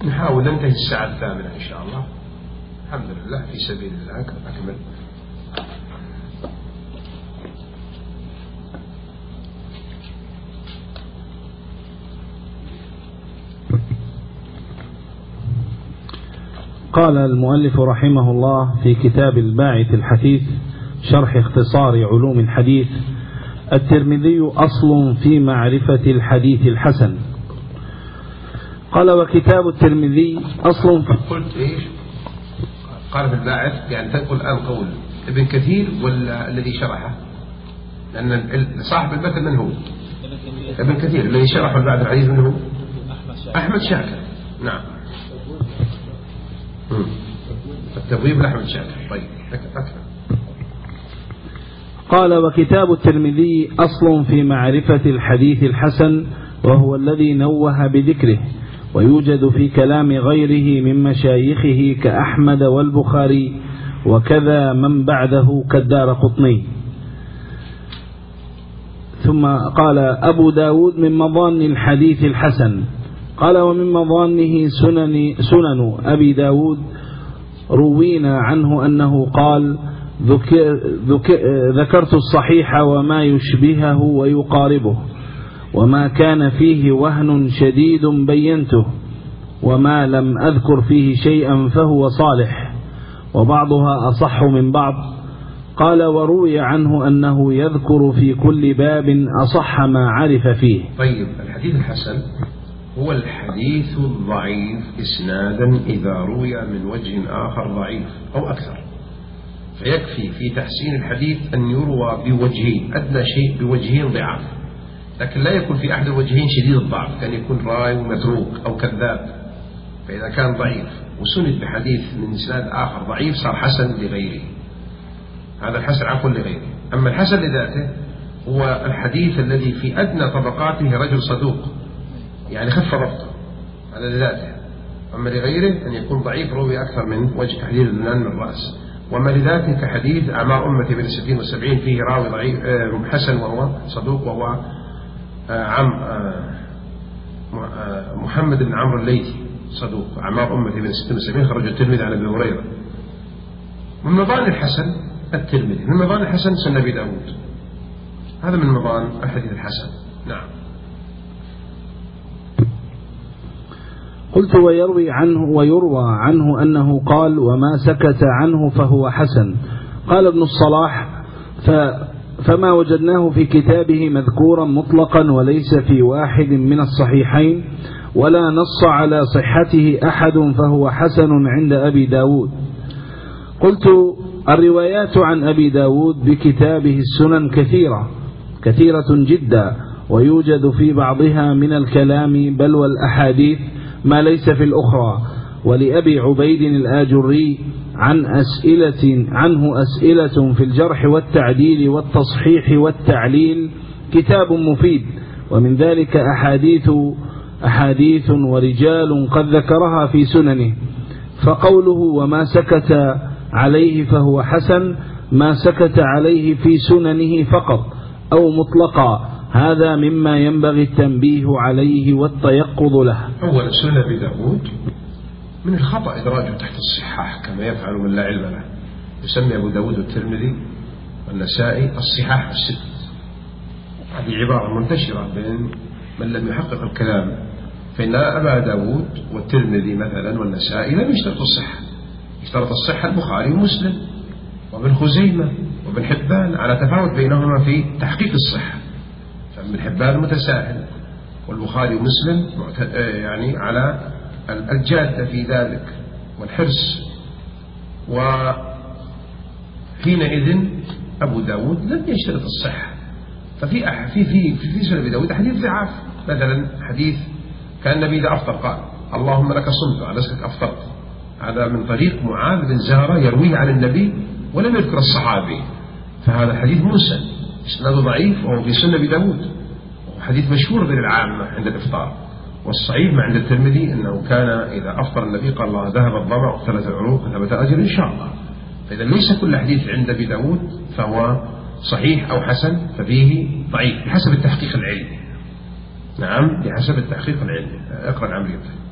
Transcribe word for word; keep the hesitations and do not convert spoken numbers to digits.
نحاول ننتهي الساعة الثامنة إن شاء الله. الحمد لله في سبيل الله. أكمل. قال المؤلف رحمه الله في كتاب الباعث الحثيث شرح اختصار علوم الحديث: الترمذي أصل في معرفة الحديث الحسن. قال: وكتاب الترمذي أصل في... قلت إيش؟ قال في الباعث، يعني تنقل الآن قول ابن كثير ولا الذي شرحه؟ لأن صاحب المتن من هو؟ ابن كثير. الذي شرح الباعث الحديث من هو؟ أحمد شاكر. نعم. التبويب لأحمد شاكر. طيب أكثر. قال: وكتاب الترمذي أصل في معرفة الحديث الحسن، وهو الذي نوه بذكره، ويوجد في كلام غيره من مشايخه كأحمد والبخاري، وكذا من بعده كالدارقطني. ثم قال: أبو داود من مظان الحديث الحسن. قال: ومن مظانه سنن, سنن أبي داود، روينا عنه أنه قال: ذكر ذكر ذكرت الصحيح وما يشبهه ويقاربه، وما كان فيه وهن شديد بينته، وما لم أذكر فيه شيئا فهو صالح، وبعضها أصح من بعض. قال: وروي عنه أنه يذكر في كل باب أصح ما عرف فيه. طيب، الحديث الحسن هو الحديث الضعيف إسنادا إذا روي من وجه آخر ضعيف أو أكثر، فيكفي في تحسين الحديث أن يروى بوجهين، أدنى شيء بوجهين ضعاف، لكن لا يكون في أحد الوجهين شديد الضعف، كان يكون راوي ومتروك أو كذاب. فإذا كان ضعيف وسند بحديث من إسناد آخر ضعيف صار حسن لغيره. هذا الحسن عفوا لغيره. أما الحسن لذاته هو الحديث الذي في أدنى طبقاته رجل صدوق، يعني خف ضبطه، هذا لذاته. أما لغيره أن يكون ضعيف روي أكثر من وجه، تحديد الذنان من الرأس. وأما لذاته كحديث أعمار أمتي بين الستين والسبعين فيه راوي ضعيف حسن وهو صدوق، وهو عم محمد بن عمرو الليثي صدوق، أعمار أمتي بين الستين والسبعين، خرج الترمذي عن أبي هريرة. من مظان الحسن الترمذي، من مظان الحسن سنن أبي داود، هذا من مظان الحديث الحسن. نعم. قلت: ويروي عنه ويروى عنه أنه قال: وما سكت عنه فهو حسن. قال ابن الصلاح: ف فما وجدناه في كتابه مذكورا مطلقا وليس في واحد من الصحيحين، ولا نص على صحته أحد، فهو حسن عند أبي داود. قلت: الروايات عن أبي داود بكتابه السنن كثيرة كثيرة جدا، ويوجد في بعضها من الكلام بل والأحاديث ما ليس في الأخرى. ولأبي عبيد الآجري عن أسئلة عنه أسئلة في الجرح والتعديل والتصحيح والتعليل كتاب مفيد، ومن ذلك أحاديث أحاديث ورجال قد ذكرها في سننه. فقوله وما سكت عليه فهو حسن، ما سكت عليه في سننه فقط أو مطلقا، هذا مما ينبغي التنبيه عليه والتيقظ له. أولا سنن أبي داود من الخطأ إدراجه تحت الصحاح كما يفعل من لا علم له. يسمي أبو داود والترمذي والنسائي الصحاح الست، هذه عبارة منتشرة بين من لم يحقق الكلام، فإن أبا داود والترمذي مثلا والنسائي لم يشترطوا الصحة، اشترط الصحة البخاري ومسلم وابن خزيمة وابن حبان، على تفاوت بينهما في تحقيق الصحة. فابن حبان متساهل، والبخاري ومسلم يعني على الجادة في ذلك والحرص. وحينئذ أبو داود لم يشترط الصحة. ففي في في في سنن أبي داود حديث ضعاف، مثلا حديث كان النبي إذا أفطر قال اللهم لك صمت على رزقك أفطرت، هذا من طريق معاذ بن زهرة يرويه عن النبي ولم يذكر الصحابي، فهذا الحديث مرسل إسناده ضعيف وهو في سنن أبي داود، وحديث مشهور بين العامة عند الإفطار. والصحيح ما عند الترمذي أنه كان إذا أفطر النبي قال الله ذهب الظمأ واختلت العروق ثبت الأجر إن شاء الله. فإذا ليس كل حديث عند أبي داود فهو صحيح أو حسن، ففيه ضعيف بحسب التحقيق العلمي. نعم، بحسب التحقيق العلمي. اقرأ العمري.